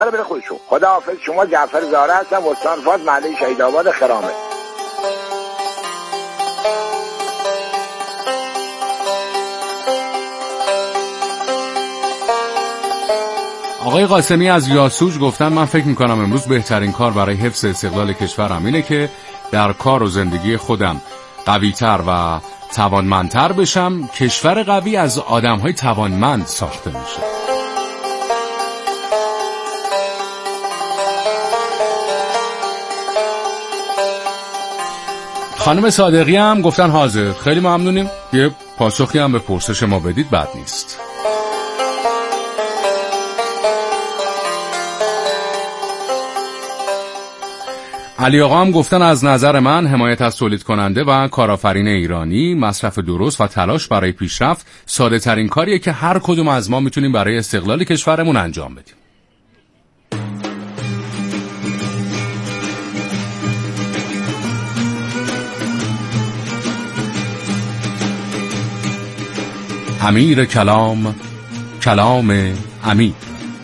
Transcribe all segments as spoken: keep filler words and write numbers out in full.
بره خودشون. خداحافظ. شما جعفر زاره هستم، استان فاضل، محله شهیدآباد خرامه. آقای قاسمی از یاسوج گفتن من فکر میکنم امروز بهترین کار برای حفظ استقلال کشورم اینه که در کار و زندگی خودم قوی‌تر و توانمندتر بشم. کشور قوی از آدم‌های توانمند ساخته میشه. خانم صادقی هم گفتن حاضر. خیلی ممنونیم. یه پاسخی هم به پرسش ما بدید بد نیست. علی آقا هم گفتن از نظر من حمایت از تولید کننده و کارآفرین ایرانی، مصرف درست و تلاش برای پیشرفت ساده ترین کاریه که هر کدوم از ما میتونیم برای استقلال کشورمون انجام بدیم. امیر کلام، کلام امیر.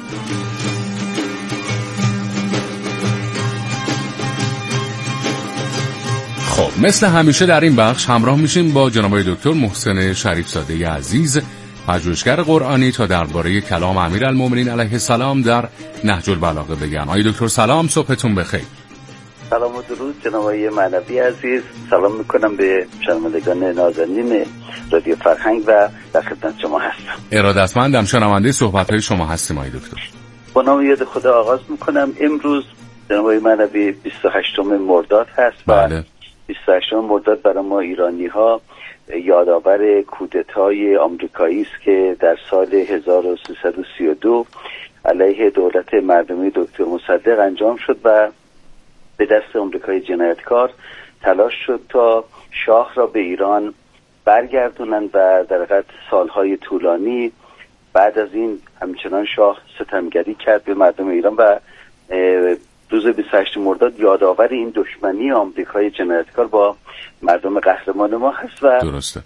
خب مثل همیشه در این بخش همراه میشیم با جناب دکتر محسن شریف زاده عزیز، پژوهشگر قرآنی، تا درباره کلام امیرالمومنین علیه السلام در نهج البلاغه بگن. آقای دکتر سلام، صبحتون بخیر. سلام و درود جناب آقای معنوی عزیز. سلام میکنم به شنوندگان نازنین رادیو فرهنگ و در خدمت شما هستم. ارادتمندم، شنونده صحبت‌های شما هستیم آقای دکتر. با نام یاد خدا آغاز میکنم. امروز جناب آقای معنوی بیست و هشتم مرداد هست و بله. بیست و هشتم مرداد برای ما ایرانی‌ها یادآور کودتای آمریکایی است که در سال هزار و سیصد و سی و دو علیه دولت مردمی دکتر مصدق انجام شد و به دست آمریکای جنایتکار تلاش شد تا شاه را به ایران برگردونند و در حقیقت سالهای طولانی بعد از این همچنان شاه ستمگری کرد به مردم ایران و روز بیست و هشتم مرداد یادآور این دشمنی آمریکای جنایتکار با مردم قهرمان ما هست و درسته.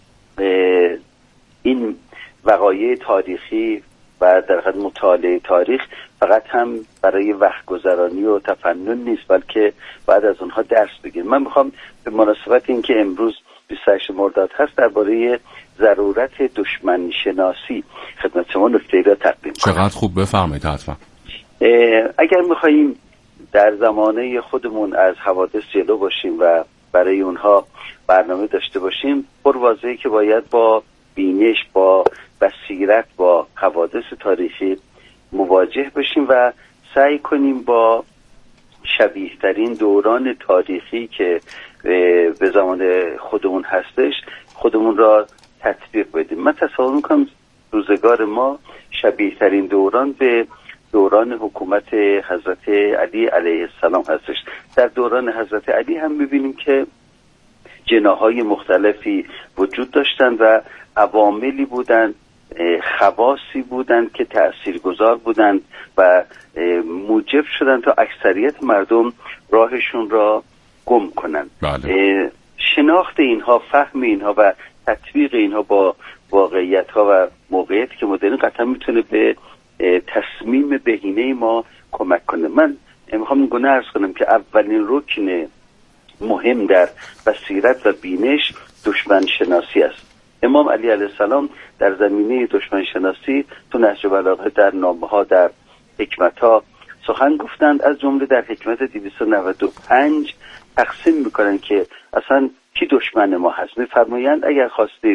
این وقایع تاریخی و در حقیقت مطالعه تاریخ فقط هم برای وقت گذرانی و تفنن نیست، بلکه بعد از اونها درس بگیریم. من میخوام به مناسبت اینکه امروز بیست و هشتم مرداد هست درباره ضرورت دشمن شناسی خدمت شما نکته‌ای را تقدیم کنم. چقدر خوب، بفرمایید حتما. اگر میخواییم در زمانه خودمون از حوادث جلو باشیم و برای اونها برنامه داشته باشیم، پر واضحه که باید با بینش، با بصیرت، با حوادث تاریخی مواجه بشیم و سعی کنیم با شبیه ترین دوران تاریخی که به زمان خودمون هستش خودمون را تطبیق بدیم. من تصور میکنم روزگار ما شبیه ترین دوران به دوران حکومت حضرت علی علیه السلام هستش. در دوران حضرت علی هم میبینیم که جناح‌های مختلفی وجود داشتند و عواملی بودند، خواصی بودند که تأثیرگذار بودند و موجب شدند تا اکثریت مردم راهشون را گم کنند. بله. شناخت اینها، فهم اینها و تطبیق اینها با واقعیت‌ها و موقعیتی که ما داریم قطعا میتونه به تصمیم بهینه ما کمک کنه. من میخوام این گونه عرض کنم که اولین رکن مهم در بصیرت و بینش دشمن شناسی است. امام علی علیه السلام در زمینه دشمن شناسی تو نهج البلاغه در نامه‌ها، در حکمت‌ها سخن گفتند. از جمله در حکمت دویست و نود و پنج تقسیم میکنن که اصلا کی دشمن ما هست. میفرمایند اگر خواستید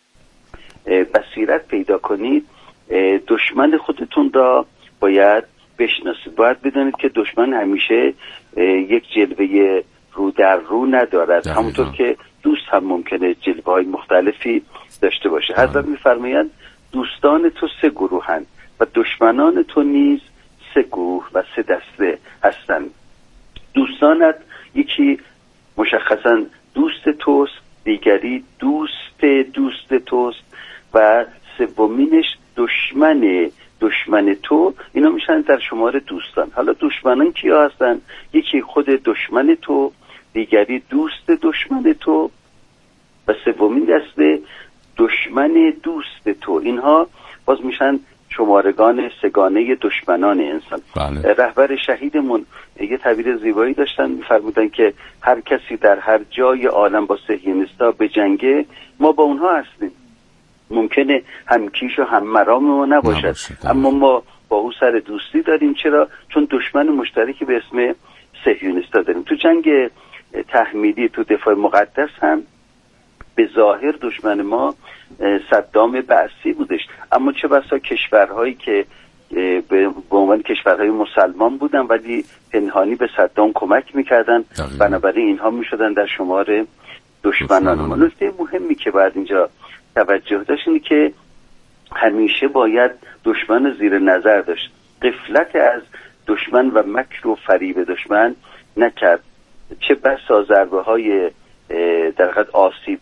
بصیرت پیدا کنید دشمن خودتون را باید بشناسید. باید بدونید که دشمن همیشه یک جلوه رو در رو ندارد، همونطور که دوست هم ممکنه جلوه های مختلفی داشته باشه. حضرت میفرمایند دوستان تو سه گروهند و دشمنان تو نیز سه گروه و سه دسته هستند. دوستانت یکی مشخصا دوست توست، دیگری دوست دوست توست و سومینش دشمن دشمن تو. اینا میشن در شمار دوستان. حالا دشمنان کیا هستن؟ یکی خود دشمن تو، دیگری دوست دشمن تو و سومین دسته دشمن دوست تو. اینها باز میشن شمارگان سگانه دشمنان انسان. بله. رهبر شهیدمون یه تعبیر زیبایی داشتن، می‌فرمودن که هر کسی در هر جای عالم با صهیونیستا به جنگه، ما با اونها هستیم. ممکنه هم کیش و هم مرام ما نباشد، نباشد. اما ما با او سر دوستی داریم. چرا؟ چون دشمن مشترکی به اسم صهیونیستا داریم. تو جنگ تحمیلی، تو دفاع مقدس هم به ظاهر دشمن ما صدام بعثی بودش، اما چه بسا کشورهایی که به عنوان کشورهای مسلمان بودن ولی پنهانی به صدام کمک میکردن، بنابراین اینها میشدن در شمار دشمنان ما. نکته مهمی که باید اینجا توجه داشت اینه که همیشه باید دشمن زیر نظر داشت، غفلت از دشمن و مکر و فریب دشمن نکرد. چه بسا ضربه های در حقیقت آسیب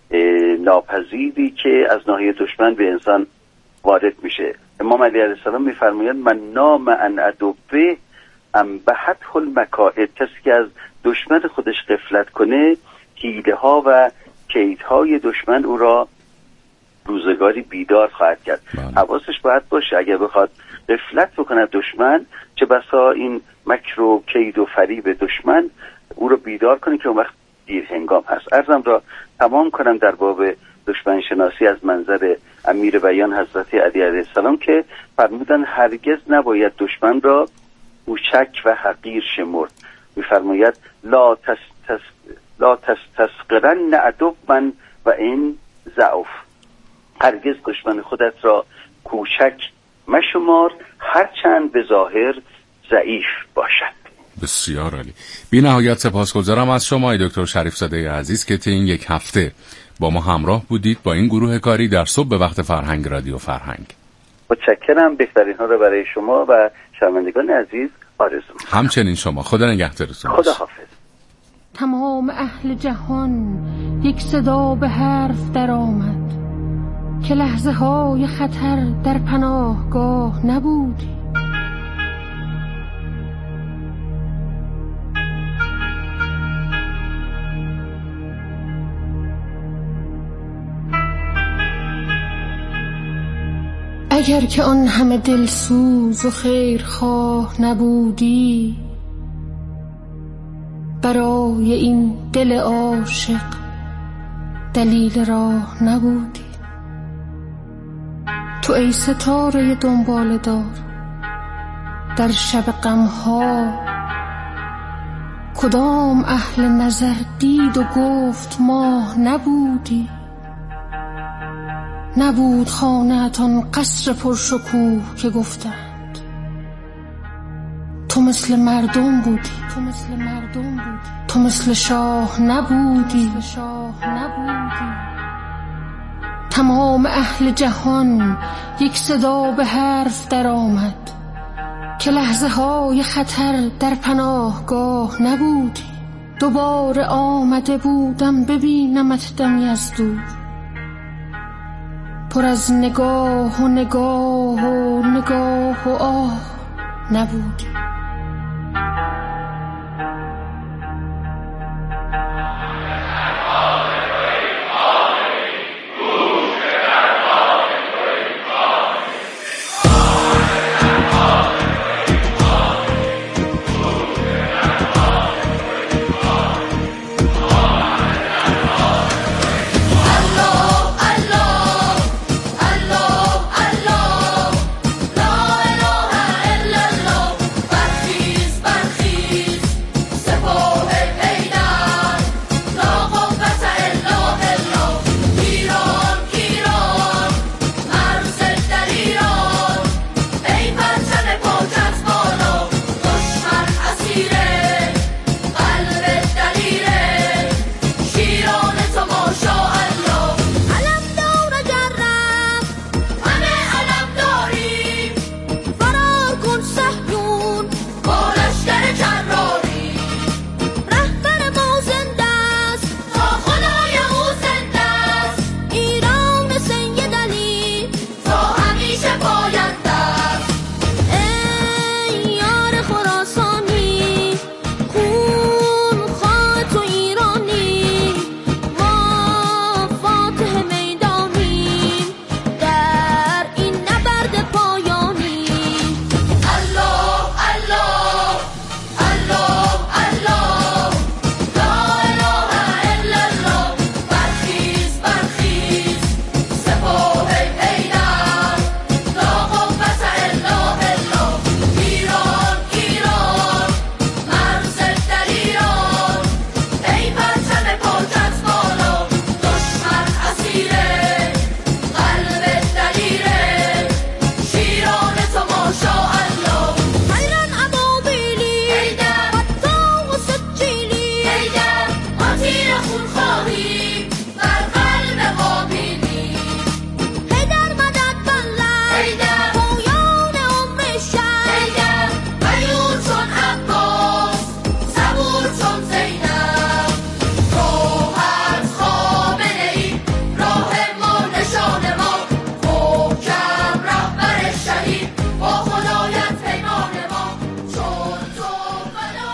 ناپذیری که از ناحیه دشمن به انسان وارد میشه. امام علی علیه السلام میفرمایند من نام ان عدوه انبحته المکائد، کسی که از دشمن خودش غفلت کنه حیله ها و کیدهای دشمن او را روزگاری بیدار خواهد کرد. حواسش باید باشه اگر بخواد غفلت بکنه دشمن، چه بسا این مکر و کید و فریب دشمن او رو بیدار کنه که اون وقت دیر هنگام هست. عرضم را تمام کنم در باب دشمن شناسی از منظر امیر بیان حضرت علی علیه السلام که فرمودن هرگز نباید دشمن را کوچک و حقیر شمرد. میفرماید لا تس تس لا تستصغرن عدو من و این ضعف، هرگز دشمن خودت را کوچک مشمار هرچند به ظاهر ضعیف باشد. بسیار عالی. بی نهایت سپاسگزارم از شما دکتر شریف زاده عزیز که طی این یک هفته با ما همراه بودید با این گروه کاری در صبح به وقت فرهنگ رادیو فرهنگ. متشکرم. بهترین ها رو برای شما و شنوندگان عزیز آرزو می‌کنم. همچنین شما. خدا نگهدارتون. خدا حافظ. تمام اهل جهان یک صدا به حرف در آمد که لحظه های خطر در پناهگاه نبودی. اگر که آن همه دلسوز و خیرخواه نبودی، برای این دل عاشق دلیل راه نبودی. تو ای ستاره دنبال دار در شب غمها، کدام اهل نظر دید و گفت ماه نبودی. نبود خانه‌تان قصر پرشکوه که گفتند، تو مثل مردم بودی. تو مثل مردم بودی. تو مثل شاه نبودی. شاه نبودی. تمام اهل جهان یک صدا به حرف در آمد که لحظه های خطر در پناهگاه نبودی. دوباره آمده بودم ببینمت دمی از دور، پر از نگاه و نگاه و نگاه و آه نبودی.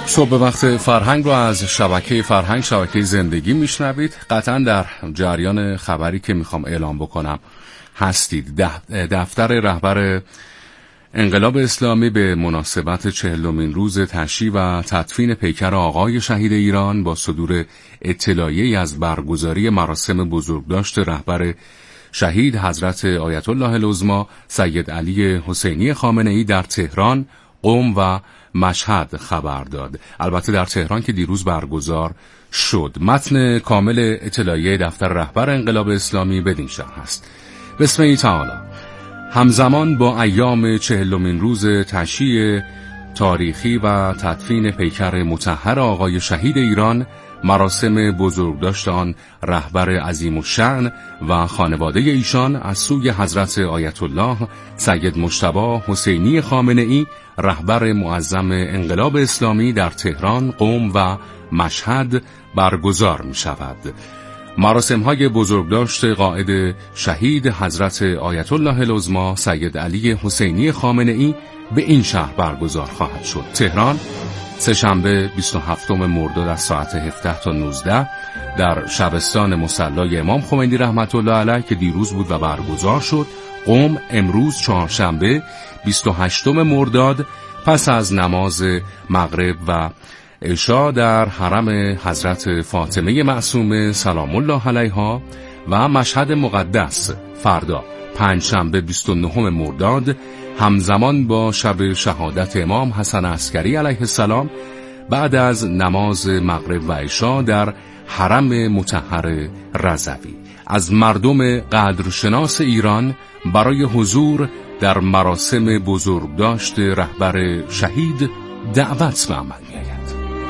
صبح وقت فرهنگ رو از شبکه فرهنگ، شبکه زندگی میشنوید. قطعا در جریان خبری که میخوام اعلام بکنم هستید. دفتر رهبر انقلاب اسلامی به مناسبت چهلمین روز تشییع و تدفین پیکر آقای شهید ایران با صدور اطلاعیه‌ای از برگزاری مراسم بزرگداشت رهبر شهید حضرت آیت الله العظمی سید علی حسینی خامنه‌ای در تهران، قم و مشهد خبر داد. البته در تهران که دیروز برگزار شد. متن کامل اطلاعیه دفتر رهبر انقلاب اسلامی بدین شرح است: بسم الله تعالی. همزمان با ایام چهلمین روز تشییع تاریخی و تدفین پیکر مطهر آقای شهید ایران، مراسم بزرگداشت آن رهبر عظیم الشأن و خانواده ایشان از سوی حضرت آیت الله سید مجتبی حسینی خامنه‌ای رهبر معظم انقلاب اسلامی در تهران، قم و مشهد برگزار می شود. مراسم های بزرگداشت قائد شهید حضرت آیت الله العظمی سید علی حسینی خامنه‌ای به این شهر برگزار خواهد شد: تهران، سه‌شنبه بیست و هفتم مرداد از ساعت هفده تا نوزده در شبستان مصلی امام خمینی رحمت الله علیه که دیروز بود و برگزار شد. قم، امروز چهارشنبه بیست و هشتم مرداد پس از نماز مغرب و عشا در حرم حضرت فاطمه معصومه سلام الله علیها. و مشهد مقدس فردا پنجشنبه بیست و نهم مرداد همزمان با شب شهادت امام حسن عسکری علیه السلام بعد از نماز مغرب و عشا در حرم مطهر رضوی از مردم قدرشناس ایران برای حضور در مراسم بزرگداشت رهبر شهید دعوت به عمل می‌آید.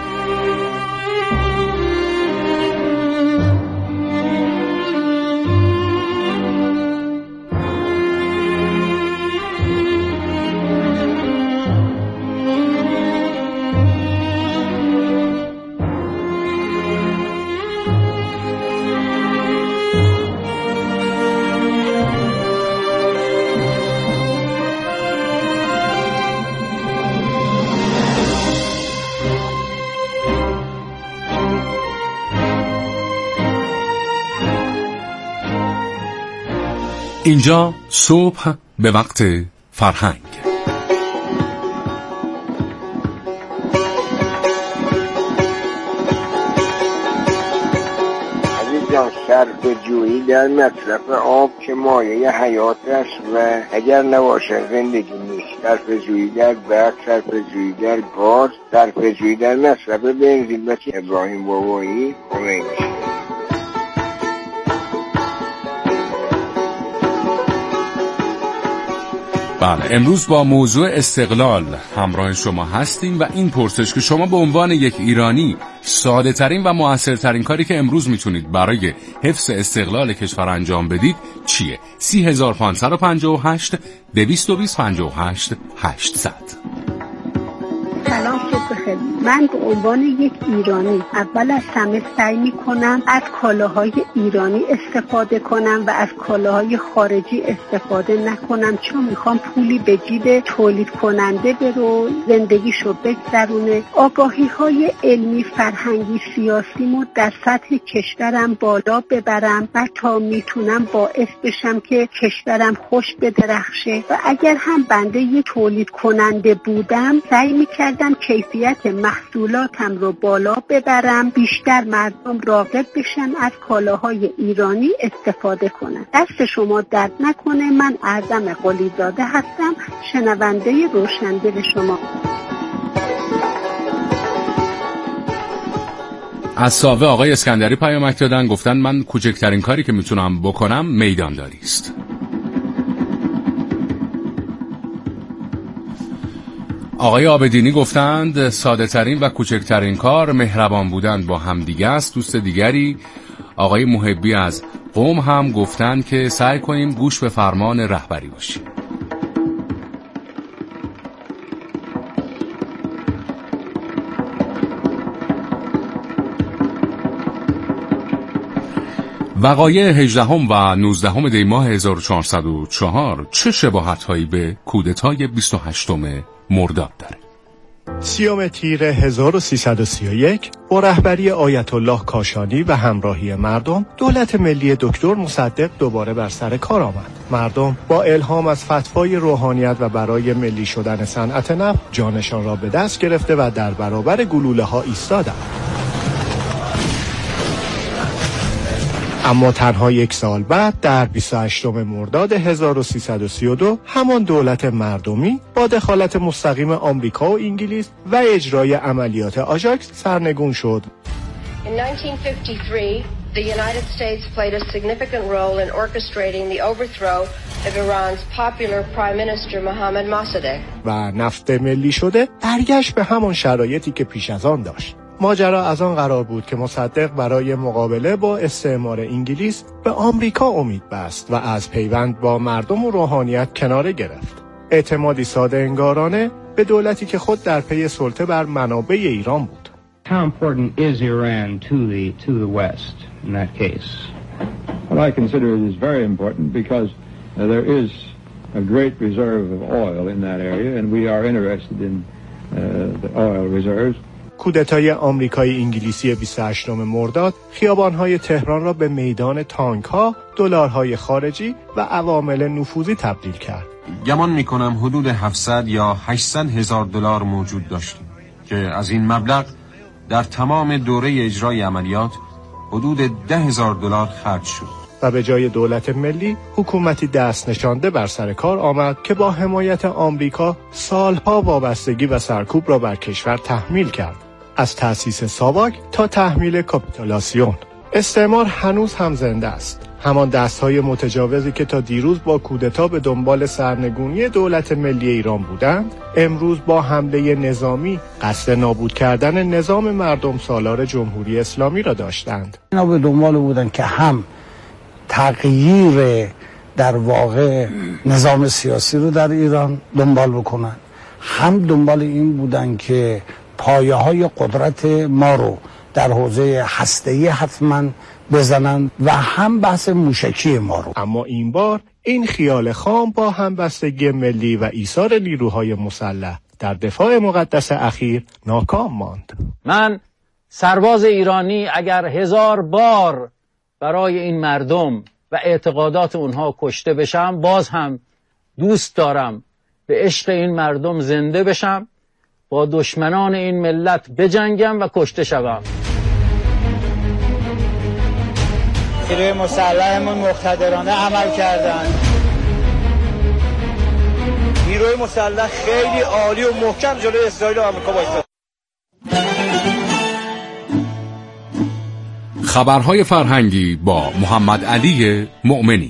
اینجا صبح به وقت فرهنگ. عزیزان، صرفه‌جویی در مصرف آب که مایه حیات است و اگر نباشد زندگی نیست. صرفه‌جویی در برق، صرفه‌جویی در گاز، صرفه‌جویی در مصرف بنزین و ابراهیم بابایی خمینی. بله، امروز با موضوع استقلال همراه شما هستیم و این پرسش که شما به عنوان یک ایرانی ساده ترین و مؤثرترین کاری که امروز میتونید برای حفظ استقلال کشور انجام بدید چیه؟ سی هزار پانصد و پنجاه و هشت دویست و بیست پنجاه و هشت هشتصد. سلام، صبح بخیر. من به عنوان یک ایرانی اول از همه سعی میکنم از کالاهای ایرانی استفاده کنم و از کالاهای خارجی استفاده نکنم، چون میخوام پولی به جیب تولید کننده برو زندگیشو بگذرونه. آگاهی های علمی، فرهنگی، سیاسیمو در سطح کشورم بالا ببرم و تا میتونم باعث بشم که کشورم خوش بدرخشه. و اگر هم بنده یک تولید کننده بودم سعی میکردم کیفیت محصولاتم رو بالا ببرم، بیشتر مردم راغب بشن از کالاهای ایرانی استفاده کنن. دست شما درد نکنه. من اعظم قلیزاده هستم، شنونده روشندل شما. از ساوه آقای اسکندری پیامک دادن، گفتن من کوچکترین کاری که میتونم بکنم میدانداری است. آقای آبدینی گفتند ساده ترین و کوچکترین کار مهربان بودن با همدیگه است. دوست دیگری آقای محبی از قم هم گفتند که سعی کنیم گوش به فرمان رهبری باشیم. وقایع هجدهم و نوزدهم دی ماه هزار و چهارصد و چهار چه شباهت‌هایی به کودتای بیست و هشتم مرداد داره؟ سیوم تیر هزار و سیصد و سی و یک با رهبری آیت الله کاشانی و همراهی مردم، دولت ملی دکتر مصدق دوباره بر سر کار آمد. مردم با الهام از فتوای روحانیت و برای ملی شدن صنعت نفت جانشان را به دست گرفته و در برابر گلوله ها ایستادند. اما تنها یک سال بعد در بیست و هشتم مرداد هزار و سیصد و سی و دو همان دولت مردمی با دخالت مستقیم آمریکا و انگلیس و اجرای عملیات آژاکس سرنگون شد. In nineteen fifty-three, the United States played a significant role in orchestrating the overthrow of Iran's popular Prime Minister Mohammad Mossadegh. و نفت ملی شده برگشت به همان شرایطی که پیش از آن داشت. ماجرا از آن قرار بود که مصدق برای مقابله با استعمار انگلیس به آمریکا امید بست و از پیوند با مردم و روحانیت کناره گرفت. اعتمادی ساده انگارانه به دولتی که خود در پی سلطه بر منابع ایران بود. How important is Iran to the to the West in that case? Well, I consider it is very important because uh, there is a great reserve of oil in that area and we are interested in uh, the oil reserves. کودتای آمریکایی انگلیسی بیست و هشتم مرداد خیابان‌های تهران را به میدان تانک‌ها، دلارهای خارجی و عوامل نفوذی تبدیل کرد. گمان می‌کنم حدود هفتصد یا هشتصد هزار دلار موجود داشتیم که از این مبلغ در تمام دوره اجرای عملیات حدود ده هزار دلار خرج شد. و به جای دولت ملی حکومتی دست نشانده بر سر کار آمد که با حمایت آمریکا سالها وابستگی و سرکوب را بر کشور تحمیل کرد. از تأسیس ساواک تا تحمیل کاپیتولاسیون. استعمار هنوز هم زنده است. همان دستهای متجاوزی که تا دیروز با کودتا به دنبال سرنگونی دولت ملی ایران بودند، امروز با حمله نظامی قصد نابود کردن نظام مردم سالار جمهوری اسلامی را داشتند. اینا به دنبال بودند که هم تغییر در واقع نظام سیاسی رو در ایران دنبال بکنن، هم دنبال این بودن که پایه های قدرت ما رو در حوزه هسته‌ای حتما بزنن و هم بحث موشکی ما رو. اما این بار این خیال خام با همبستگی ملی و ایثار نیروهای مسلح در دفاع مقدس اخیر ناکام ماند. من سرباز ایرانی اگر هزار بار برای این مردم و اعتقادات اونها کشته بشم، باز هم دوست دارم به عشق این مردم زنده بشم، با دشمنان این ملت بجنگم و کشته شوم. نیروی مسلحمون مقتدرانه عمل کردن. نیروی مسلح خیلی عالی و محکم جلوی اسرائیل و آمریکا وایساد. خبرهای فرهنگی با محمد علی مؤمنی.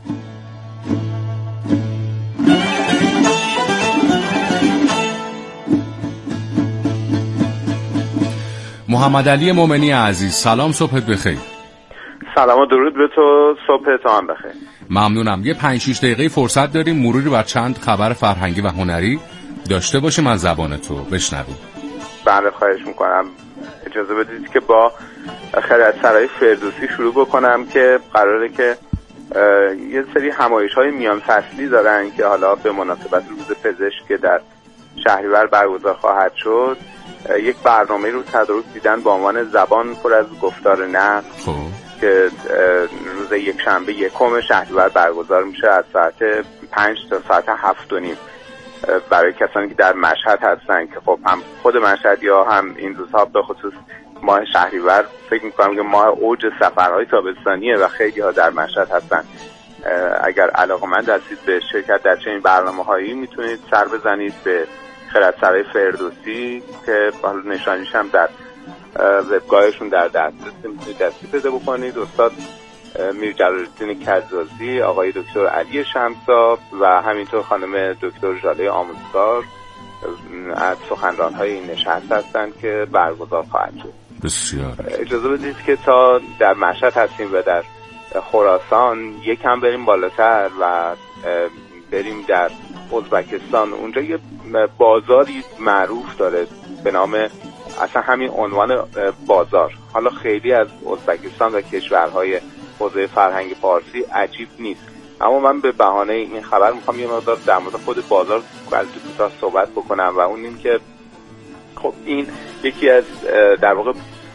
محمد علی مؤمنی عزیز، سلام، صبحت بخیر. سلام و درود به تو، صبح تو هم بخیر. ممنونم. یه پنج شش دقیقه فرصت داریم مروری بر چند خبر فرهنگی و هنری داشته باشیم از زبان تو بشنویم. بله خواهش میکنم. اجازه بدید که با خردسرای فردوسی شروع بکنم که قراره که یه سری همایش‌های میان فصلی دارن که حالا به مناسبت روز پزشک که در شهریور برگزار خواهد شد یک برنامه رو تدارک دیدن با عنوان زبان پر از گفتار نقد که روز یک شنبه یکم شهریور برگزار میشه از ساعت پنج تا ساعت هفت و نیم برای کسانی که در مشهد هستن که خب هم خود مشهد یا هم این روزها به خصوص ماه شهریور فکر میکنم که ماه اوج سفرهای تابستانیه و خیلی ها در مشهد هستن. اگر علاقه‌مند هستید به شرکت در چنین برنامه‌هایی میتونید سر بزنید به خردسرای فردوسی که حالا نشانیش هم در وبگاهشون در دسترس میتونید دستی پیدا بکنید. استاد میر جلال‌الدین کزازی، آقای دکتر علی شمسا و همینطور خانم دکتر ژاله آموزگار از سخنران‌های این نشست هستند که برگزار خواهد شد. بسیار. اجازه بدید که تا در مشهد هستیم و در خراسان یکم بریم بالاتر و بریم در ازبکستان. اونجا یه بازاری معروف داره به نام اصلا همین عنوان بازار. حالا خیلی از ازبکستان و کشورهای حوزه فرهنگ فارسی عجیب نیست، اما من به بهانه این خبر میخوام یه مقدار در مورد خود بازار کوتاه صحبت بکنم و اون این که خب این یکی از در واقع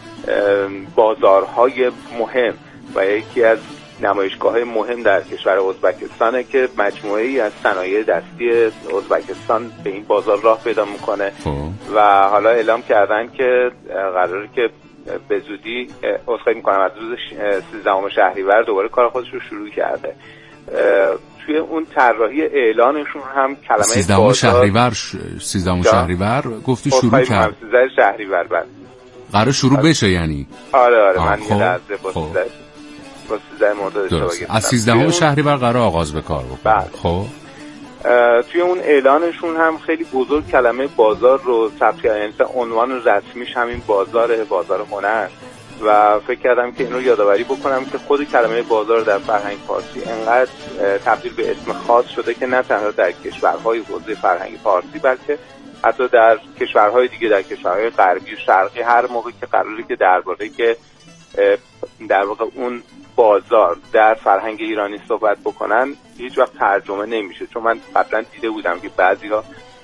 بازارهای مهم و یکی از نمایشگاه‌های مهم در کشور ازبکستانه که مجموعه‌ای از صنایع دستی ازبکستان به این بازار راه پیدا میکنه و حالا اعلام کردن که قراره که به زودی عذرخواهی میکنم از روز سیزدهم شهریور دوباره کار خودش رو شروع کرده. توی اون طراحی اعلانشون هم کلمه سیزدهم شهریور سیزدهم شهریور گفتی شروع کرد. سیزدهم شهریور بعد قرار شروع بشه یعنی. آره آره من یه لحظه با سیزده با سیزده مرداد اشتباه گفتم. از سیزدهم شهریور قرار آغاز به کار بکنه. خب توی اون اعلانشون هم خیلی بزرگ کلمه بازار رو ثبت کردن، یعنی عنوان رسمیش همین بازار بازار هنر و فکر کردم که اینو یادآوری بکنم که خود کلمه بازار در فرهنگ فارسی انقدر تبدیل به اسم خاص شده که نه تنها در کشورهای حوزه فرهنگ فارسی بلکه حتی در کشورهای دیگه، در کشورهای غربی و شرقی، هر موقع که قراره که درباره که در واقع اون بازار در فرهنگ ایرانی صحبت بکنن هیچ وقت ترجمه نمیشه. چون من قبلا دیده بودم که بعضی‌ها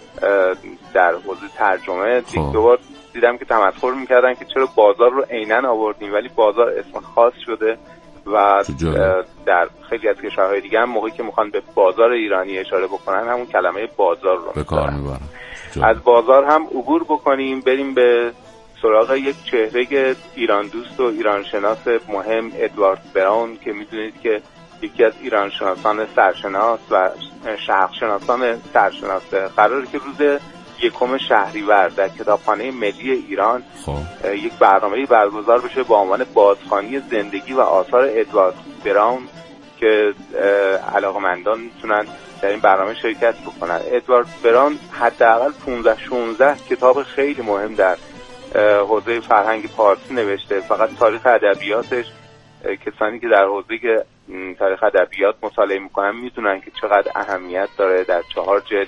در حوزه ترجمه دیگه دیدم که تمسخر میکردن که چرا بازار رو عیناً آوردیم ولی بازار اسم خاص شده و در خیلی از کشورهای دیگه هم موقعی که میخوان به بازار ایرانی اشاره بکنن همون کلمه بازار رو به کار میبرن. از بازار هم عبور بکنیم بریم به سراغ یک چهره ایران دوست و ایران شناس مهم، ادوارد براون، که میدونید که یکی از ایران شناسان سرشناس و شرق شناسان سرشناسه. قراره که روز یکم شهریور در کتابخانه ملی ایران خب. یک برنامه‌ای برگزار بشه با عنوان بازخوانی زندگی و آثار ادوارد براون که علاقه‌مندان میتونن در این برنامه شرکت بکنن. ادوارد براون حداقل پانزده شانزده کتاب خیلی مهم در حوزه فرهنگ فارسی نوشته. فقط تاریخ ادبیاتش، کسانی که در حوزه تاریخ ادبیات مطالعه میکنن میدونن که چقدر اهمیت داره. در چهار جلد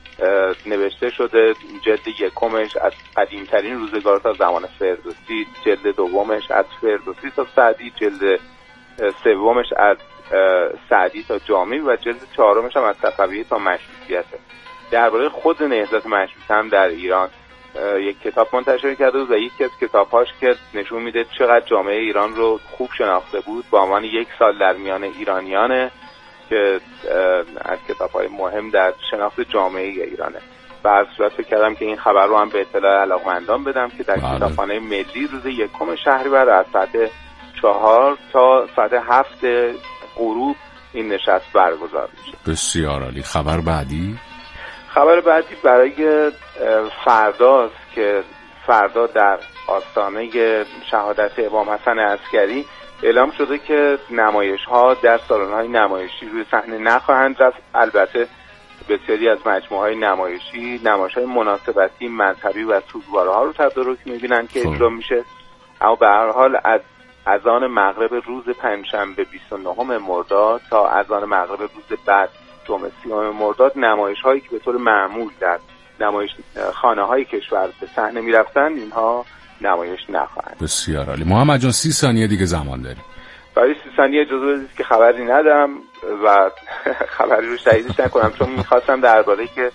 نوشته شده. جلد یکمش از قدیمترین روزگار تا زمان فردوسی، جلد دومش از فردوسی تا سعدی، جلد سومش از سعدی تا جامی و جلد چهارمش هم از صفویه تا مشروطیته. درباره خود نهضت مشروطه هم در ایران یک کتاب منتشر کرده و یکی از کتاب‌هاش که نشون میده چقدر جامعه ایران رو خوب شناخته بود با عنوان یک سال در میان ایرانیانه که از کتاب‌های مهم در شناخت جامعه ایرانه. و از صورت فکر کردم که این خبر رو هم به اطلاع علاقه‌مندان بدم که در بله. کتابخانه ملی روز یکم شهریور از ساعت چهار تا ساعت هفت غروب این نشست برگزار میشه. بسیار عالی. خبر بعدی؟ خبر بعدی برای فرداست که فردا در آستانه شهادت امام حسن عسکری اعلام شده که نمایش‌ها در سالن‌های نمایشی روی صحنه نخواهند رفت. البته بسیاری از مجموعه‌های نمایشی نمایش‌های مناسبتی مذهبی و سوگوارها رو تدارک می‌بینن که اجرا میشه، اما به هر حال از اذان مغرب روز پنجشنبه بیست و نهم مرداد تا اذان مغرب روز بعد جمعه سیوم مرداد نمایش‌هایی که به طور معمول در نمایش خانه‌های کشور به صحنه می‌رفتن اینها نمایش نخواهند. بسیار عالی. محمد جان سی ثانیه دیگه زمان داریم. برای سی ثانیه اجازه بدید که خبری ندم و خبری رو شهیدش نکنم چون می‌خواستم درباره که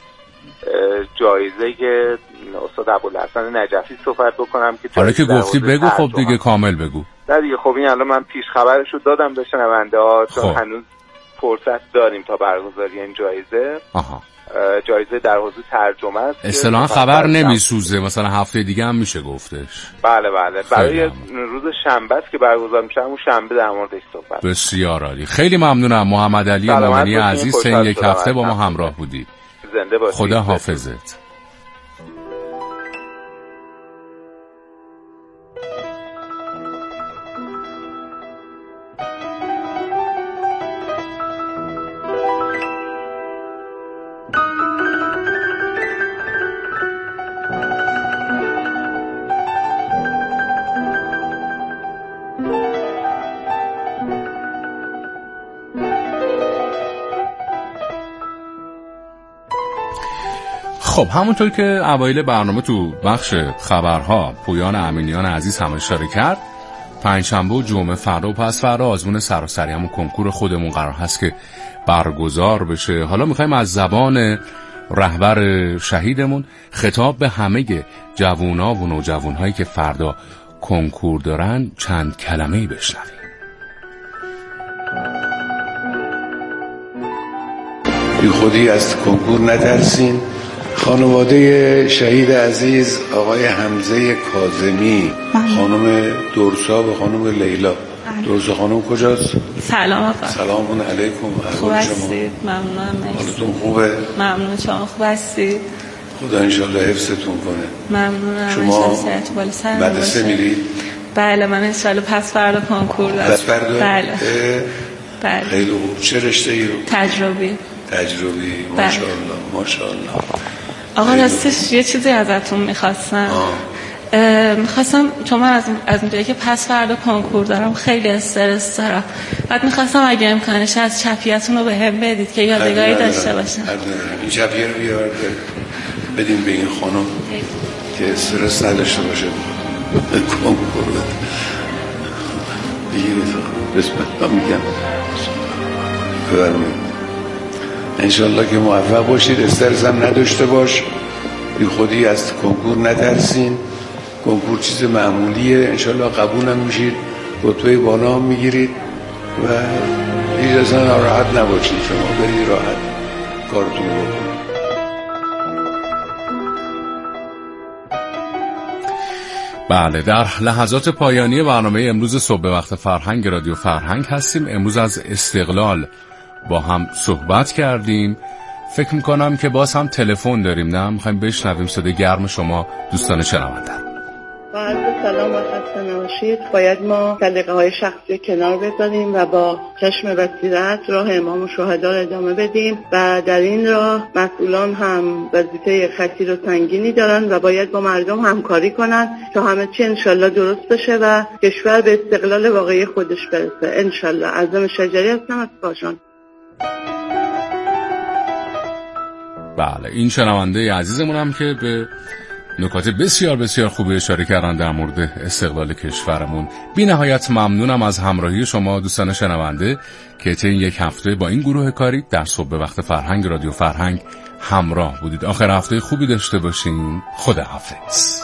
جایزه استاد ابوالحسن نجفی صحبت بکنم که حالا که گفتی بگو. خب دیگه کامل بگو. نه دیگه خب این الان من پیش خبرش رو دادم به شنونده‌ها چون خب. هنوز فرصت داریم تا برگزاری این جایزه. آها. جایزه در حوزه ترجمه است. اصطلاحاً خبر نمیسوزه، مثلا هفته دیگه هم میشه گفتش. بله بله. برای روز شنبه است که برگزار میشه، همون شنبه در موردش صحبت. بسیار عالی. خیلی ممنونم محمد علی مومنی عزیز که یک هفته با ما همراه بودی. زنده باشید. خدا حافظت. خب همونطور که اوایل برنامه تو بخش خبرها پویان امینیان عزیز هم اشاره کرد، پنجشنبه و جمعه فردا و پس فردا آزمون سراسری همون کنکور خودمون قرار هست که برگزار بشه. حالا میخوایم از زبان رهبر شهیدمون خطاب به همه جوونا و نوجوانهایی که فردا کنکور دارن چند کلمه‌ای بشنویم. بی خودی از کنکور نترسین. خانواده شهید عزیز آقای حمزه کاظمی، خانم درسا و خانم لیلا. درسا خانم کجاست؟ سلام آقا. سلام علیکم. خوب هستید؟ ممنونم. حالتون خوبه؟ ممنون. شما خوب هستید؟ خدا انشالله حفظتون کنه. ممنونم. شما مدرسه میرید؟ بله من انشالله پس فردا کنکور دارم. پس فردا؟ بله. بله. خیلی خوب. چه رشته ای رو؟ تجربی. تجربی. ماشاءالله ماشاءالله. آقا راستش یه چیزی ازتون میخواستم. میخواستم چون من از از اونجایی که پس فردا کنکور دارم خیلی استرس دارم. بعد میخواستم اگه امکانش از چپیتون رو به هم بدید که یادگاری داشته باشم. این چپیه رو بیار بدیم به این خانم که استرس نداشته باشه. کنکور بده. بگیرید. بسم الله میگم. بفرمایید. انشالله که موفق باشید، استرس هم نداشته باش، بی خودی از کنکور نترسین. کنکور چیز معمولیه، انشالله قبول هم میشید، رتبه بالا هم میگیرید و هیچ اصلا ناراحت نباشید. شما برید راحت کارتون رو بکنید. بله، در لحظات پایانی برنامه امروز صبح به وقت فرهنگ رادیو فرهنگ هستیم. امروز از استقلال با هم صحبت کردیم. فکر میکنم که باز هم تلفن داریم، نه؟ میخوایم بشنویم صدای گرم شما دوستان شنونده. با عرض سلام و خسته نباشید. باید ما سلیقه های شخصی کنار بذاریم و با چشم بصیرت راه امام و شهدا را ادامه بدیم و در این راه مسئولان هم وظیفه خطیر و سنگینی دارن و باید با مردم همکاری کنن تا همه چی انشالله درست بشه و کشور به استقلال واقعی خودش برسه انشالله. اعظم شجری هستم از کاشان. بله، این شنونده عزیزمون هم که به نکات بسیار بسیار خوبی اشاره کردن در مورد استقلال کشورمون. بی نهایت ممنونم از همراهی شما دوستان شنونده که طی این یک هفته با این گروه کاری در صبح به وقت فرهنگ رادیو فرهنگ همراه بودید. آخر هفته خوبی داشته باشین. خداحافظ.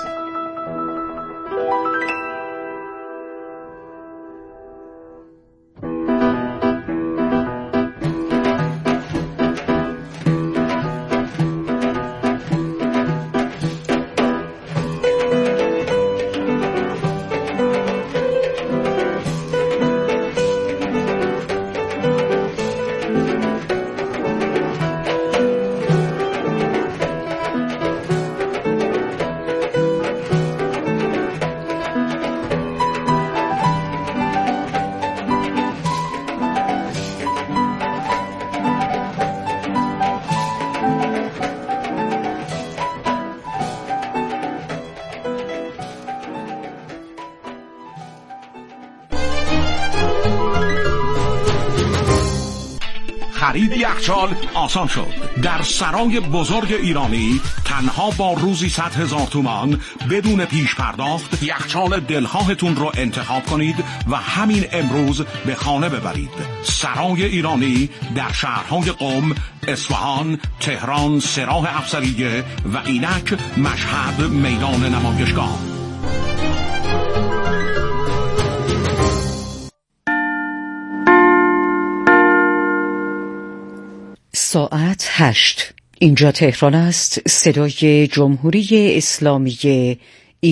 خرید یخچال آسان شد. در سرای بزرگ ایرانی تنها با روزی صد هزار تومان بدون پیش پرداخت یخچال دلخواهتون رو انتخاب کنید و همین امروز به خانه ببرید. سرای ایرانی در شهرهای قم، اصفهان، تهران، سراح افسریه و اینک مشهد میدان نمایشگاه. ساعت هشت. اینجا تهران است. صدای جمهوری اسلامی